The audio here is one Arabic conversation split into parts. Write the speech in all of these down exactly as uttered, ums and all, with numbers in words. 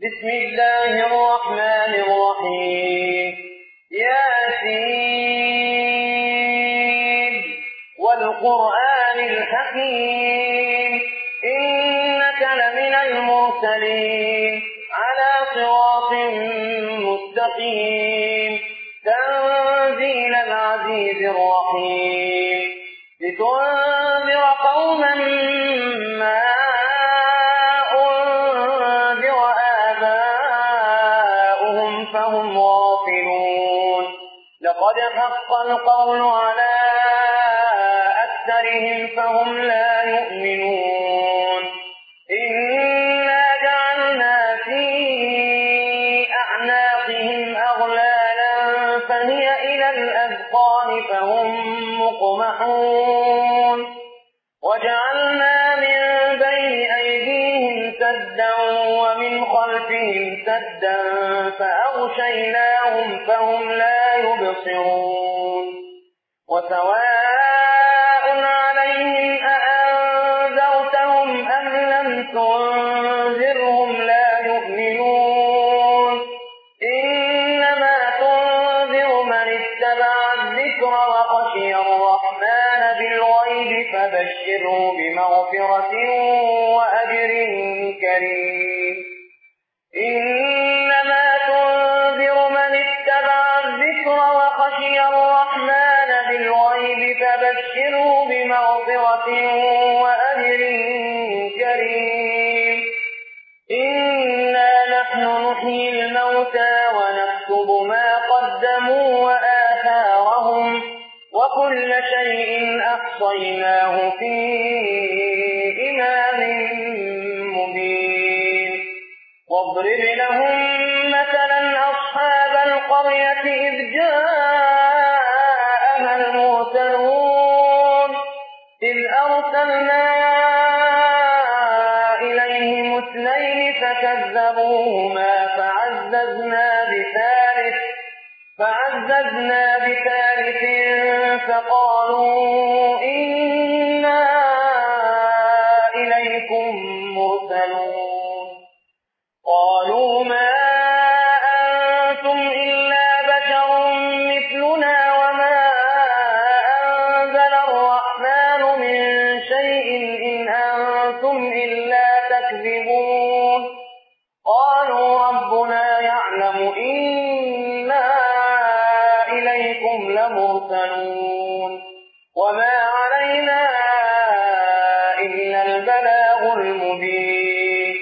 بسم الله الرحمن الرحيم ياسين والقرآن الحكيم إنك لمن المرسلين على صراط مستقيم تنزيل العزيز الرحيم لتنذر قوما ما أنذر آباؤهم فهم غافلون لقد حق القول على أكثرهم فهم لا يؤمنون إنا جعلنا في أعناقهم أغلالا فهي إلى الأذقان فهم مقمحون وجعلنا من بين أيديهم سدا ومن خلفهم سدا فأغشيناهم فهم لا يبصرون وسواء عليهم أأنذرتهم أم لم تنذرهم لا يؤمنون إنما تنذر من اتبع الذكر وخشي الرحمن بالغيب فبشره بمغفرة وأجر كريم إنما تنذر من اتبع الذكر وخشي الرحمن بالغيب فبشره بمغفرة وأجر كريم إنا نحن نحيي الموتى ونكتب ما قدموا وآثارهم وكل شيء أحصيناه في إمام مبين واضرب لهم مثلا أصحاب القرية إذ جاءها المرسلون إذ أرسلنا إليهم اثنين فكذبوهما فعززنا بثالث فعززنا بثالث فقالوا إنا إليكم مرسلون قالوا ما أنتم إلا بشر مثلنا وما أنزل الرحمن من شيء إن أنتم إلا تكذبون قالوا ربنا يعلم إنا إليكم لمرسلون وما علينا إلا البلاغ المبين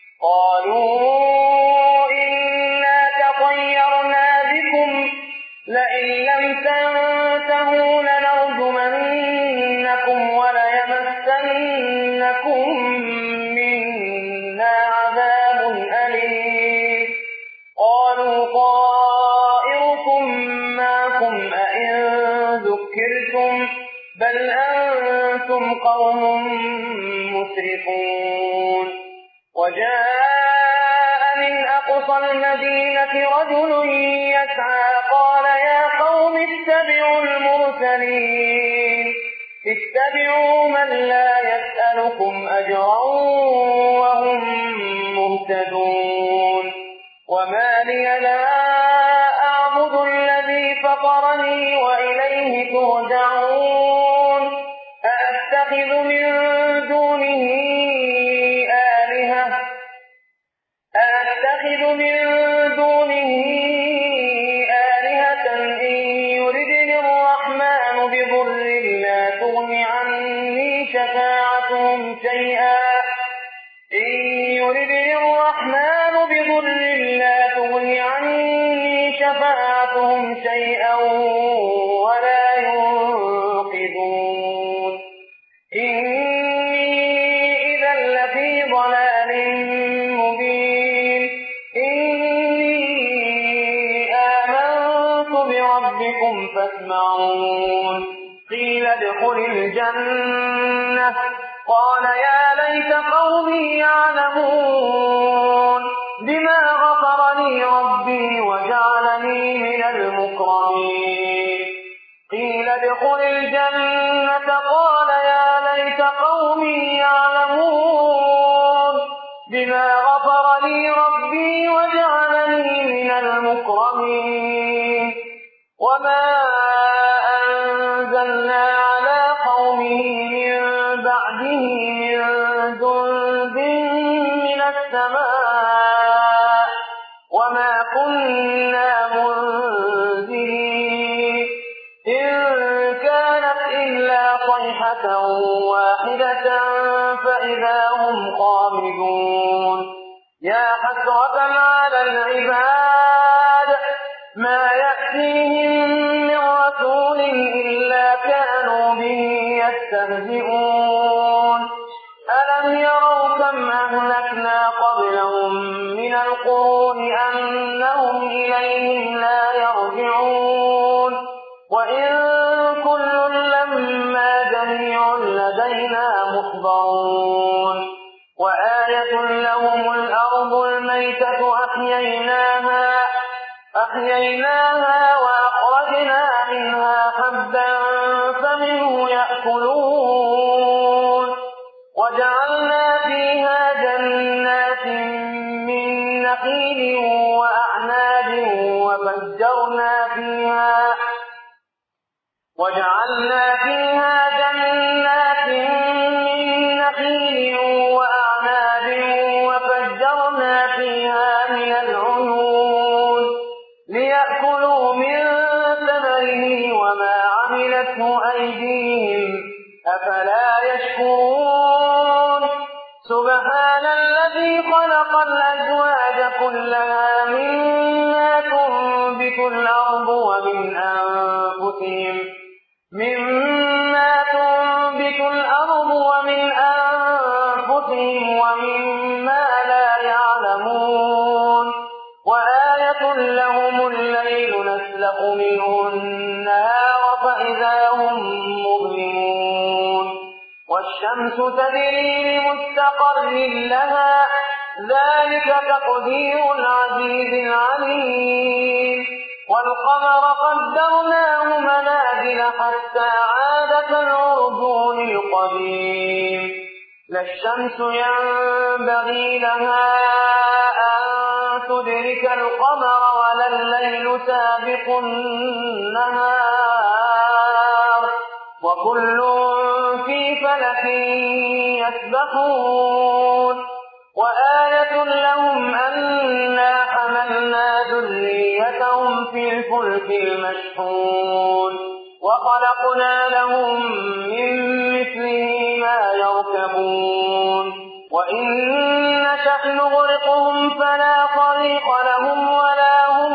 قالوا إنا تطيرنا بكم لئن لم تنتهوا لنرجمنكم وليمسنكم منا عذاب أليم قالوا طائركم معكم أئن ذكرتم بل أنتم قوم مسرفون وجاء من أقصى المدينة رجل يسعى قال يا قوم اتبعوا المرسلين اتبعوا من لا يسألكم أجرا وهم مهتدون وما لي لا أعبد الذي فطرني وإليه ترجعون أأتخذ من دونه آلهة أأتخذ من دونه آلهة إن يردني الرحمن بضر لا تغن عني شفاعتهم شيئا إن يردني الرحمن بضر لا تغن عني شفاعتهم شيئا ولا ينقذون إني إذا لفي ضلال مبين إني آمنت بربكم فاسمعون قيل ادخل الجنة قال يا ليت قومي يعلمون بما غفر لي ربي وجعلني من المكرمين قيل ادخل الجنة قال يا ليت قومي يعلمون بما غفر لي ربي وما أنزلنا على قومه من بعده من جند من السماء وما كنا منزلين إن كانت إلا صيحة واحدة فإذا هم خامدون يا حسرة على العباد ما يأتيهم من رسول إلا كانوا به يستهزئون ألم يروا كم أهلكنا قبلهم من القرون أنهم إليهم لا يرجعون وإن كل لما جميع لدينا محضرون وآية لهم الأرض الميتة أحييناها أحييناها وأخرجنا منها حبا فمنه يأكلون وجعلنا فيها جنات من نخيل وأعناب وفجرنا فيها وجعلنا فيها جنات من نخيل وأعناب وفجرنا فيها من العيون ليأكلوا من ثمره وما عملته أيديهم أفلا يشكرون سبحان الذي خلق الأزواج كلها مما تنبت الأرض ومن أنفسهم مما تنبت الأرض ومن أنفسهم ومما لا يعلمون وآية لهم الليل نسلخ منه النهار فإذا هم مظلمون والشمس تجري لمستقر لها ذلك تقدير العزيز العليم والقمر قدرناه منازل حتى عاد كالعرجون القديم لا الشمس ينبغي لها أن تدرك القمر ولا الليل سابق النهار وكل في فلك يسبحون وآية لهم أنا حملنا ذريتهم في الفلك المشحون وخلقنا لهم من مثله ما يركبون وإن نشأ نغرقهم فلا طريق لهم ولا هم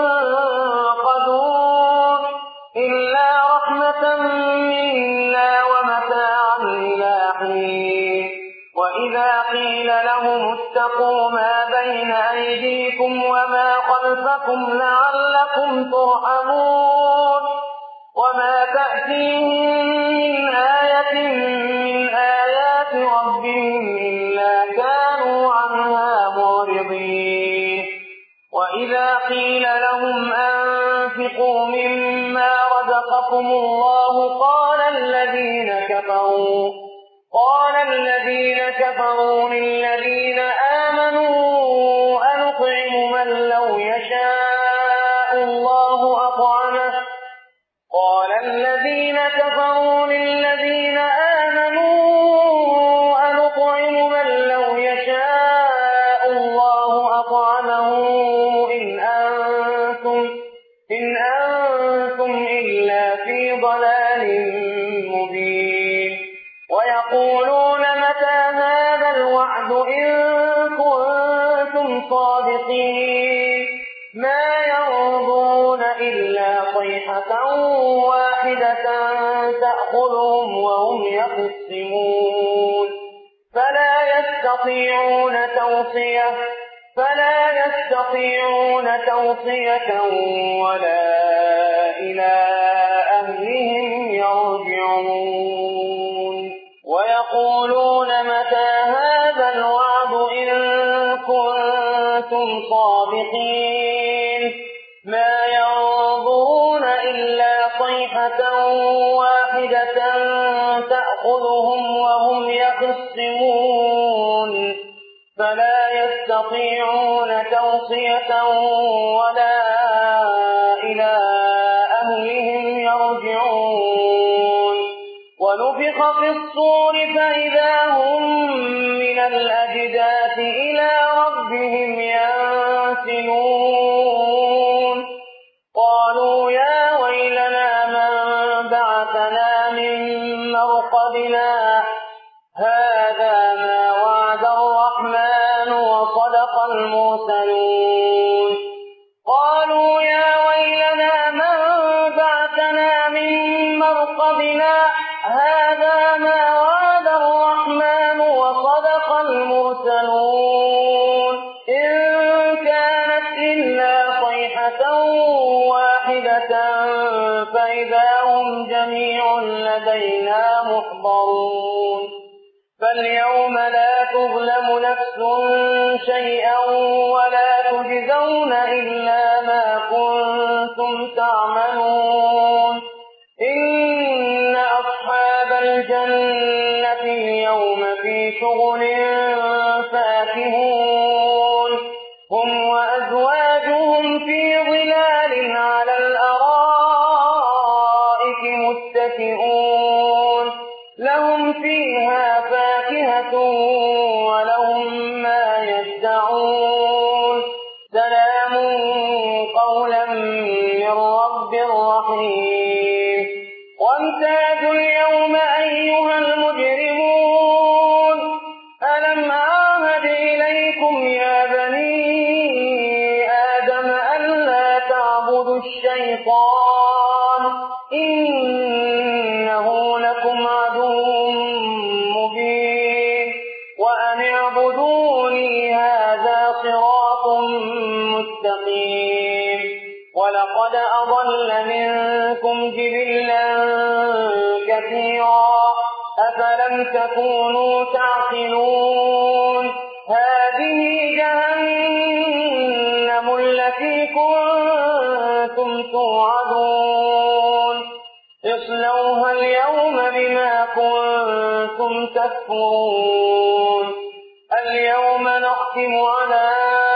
ينقذون إلا رحمة منا ومتاعا إلى حين وإذا قيل لهم اتقوا ما بين أيديكم وما خلفكم لعلكم ترحمون وما تأتيهم من آية من آيات ربهم إلا كانوا عنها معرضين وإذا قيل لهم أنفقوا مما رزقكم الله قال الذين كفروا قال الذين كفروا للذين آمنوا أنطعم من لو يشاء الله أطعمه قال الذين كفروا للذين آمنوا أنطعم من لو يشاء الله أطعمه إن أنتم إن أنتم إلا في ضلال مبين ويقولون متى هذا الوعد إن كنتم صادقين ما يرضون إلا صيحة واحدة تأخذهم وهم يخصمون فلا يستطيعون توصية فلا يستطيعون توصية ولا إلى أهلهم يرجعون ويقولون متى هذا الوعد إن كنتم صادقين ما ينظرون إلا صيحة واحدة تأخذهم وهم يخصمون فلا يستطيعون توصية ولا إلى بالصور فإذا هم من الأجداث إلى ربهم ينسلون قالوا يا ويلنا من بعثنا من مرقدنا هذا ما وعد الرحمن وصدق المرسلون قالوا يا ويلنا من بعثنا من مرقدنا هذا ما وعد الرحمن وصدق المرسلون إن كانت إلا صيحة واحدة فإذا هم جميع لدينا محضرون فاليوم لا تظلم نفس شيئا ولا تجزون إلا ما كنتم تعملون إن أصحاب الجنة اليوم في شغل فاكهون هم وأزواجهم في ظلال على الأرائك متكئون لهم فيها فاكهة ولهم ما يشتهون سلام قولا من رب رحيم وامتازوا اليوم أيها المجرمون ألم أعهد إليكم يا بني آدم ألا تعبدوا الشيطان إنه لكم عدو مبين وأن اعبدوني هذا صراط مستقيم ولقد أضل منكم جبلا كثيرا أفلم تكونوا تعقلون هذه جهنم التي كنتم توعدون اصلوها اليوم بما كنتم تكفرون اليوم نختم على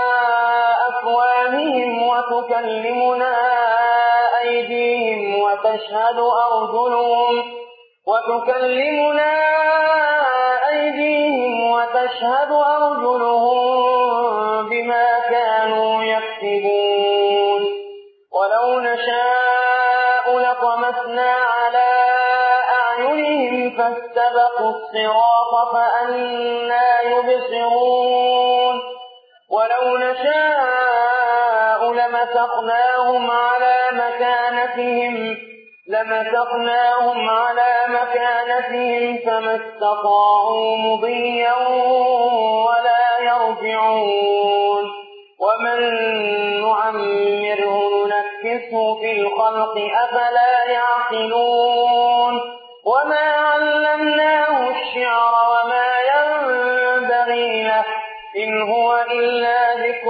أفواههم وتكلمنا أيديهم وتشهد أرجلهم وتكلمنا أيديهم وتشهد أرجلهم بما كانوا يكسبون ولو نشاء لطمسنا على أعينهم فاستبقوا الصراط فأنى يبصرون ولو نشاء لمسخناهم على مكانتهم لمسخناهم على مكانتهم فما استطاعوا مضيا ولا يرجعون ومن نعمره ننكسه في الخلق أفلا يعقلون وما علمناه الشعر وما ينبغي له إن هو إلا ذكر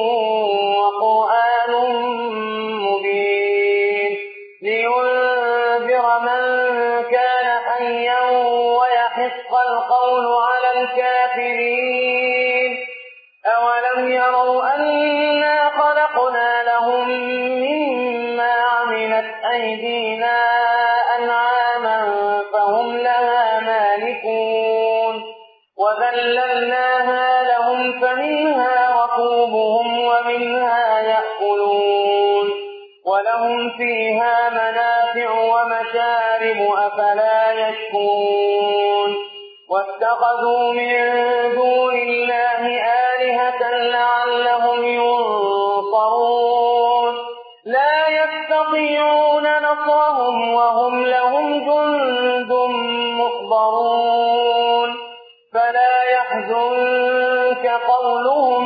وقرآن مبين لينذر من كان حيا ويحق القول على الكافرين أولم يروا أنا خلقنا لهم مما عملت أيدينا أنعاما فهم لها مالكون وذللناها لهم فمنها ركوبهم ومنها يأكلون ولهم فيها منافع ومشارب أفلا يشكرون واتخذوا من دون الله آلهة لعلهم ينصرون لا يستطيعون نصرهم وهم لهم جند محضرون فلا يحزنك قولهم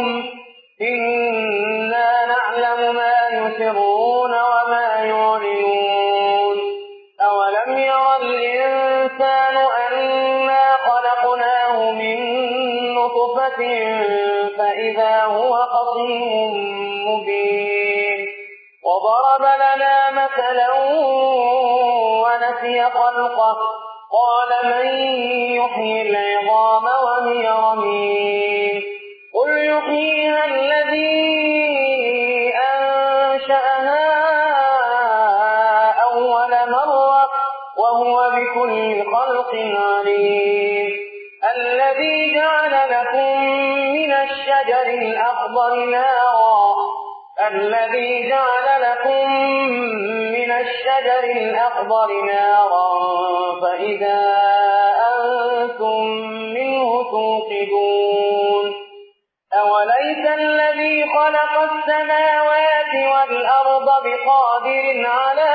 إنا نعلم ما يسرون وما يعلنون أولم ير الإنسان أنا خلقناه من نطفة فإذا هو خصيم مبين وضرب لنا مثلا ونسي خلقه قال من يحيي العظام وهي رميم قل يحييها الذي أنشأها أول مرة وهو بكل خلق عليم الأخضر نارا الذي جعل لكم من الشجر الأخضر نارا فإذا أنتم منه توقدون أوليس الذي خلق السماوات والأرض بقادر على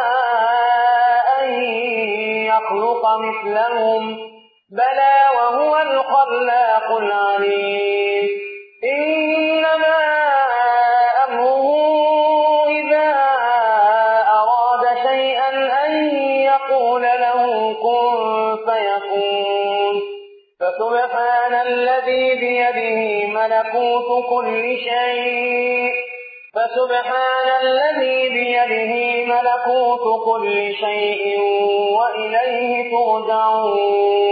أن يخلق مثلهم بلى وهو الخلاق العليم إنما أمره إذا أراد شيئا أن يقول له كن فيكون فسبحان الذي بيده ملكوت كل شيء فسبحان الذي بيده ملكوت كل شيء وإليه ترجعون